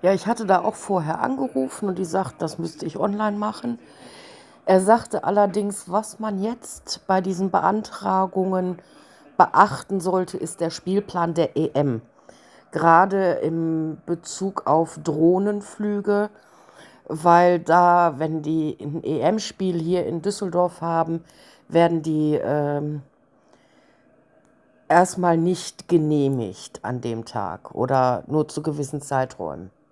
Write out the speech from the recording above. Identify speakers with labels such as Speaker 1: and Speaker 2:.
Speaker 1: Ja, ich hatte da auch vorher angerufen und die sagten, das müsste ich online machen. Er sagte allerdings, was man jetzt bei diesen Beantragungen beachten sollte, ist der Spielplan der EM. Gerade im Bezug auf Drohnenflüge, weil da, wenn die ein EM-Spiel hier in Düsseldorf haben, werden die erstmal nicht genehmigt an dem Tag oder nur zu gewissen Zeiträumen.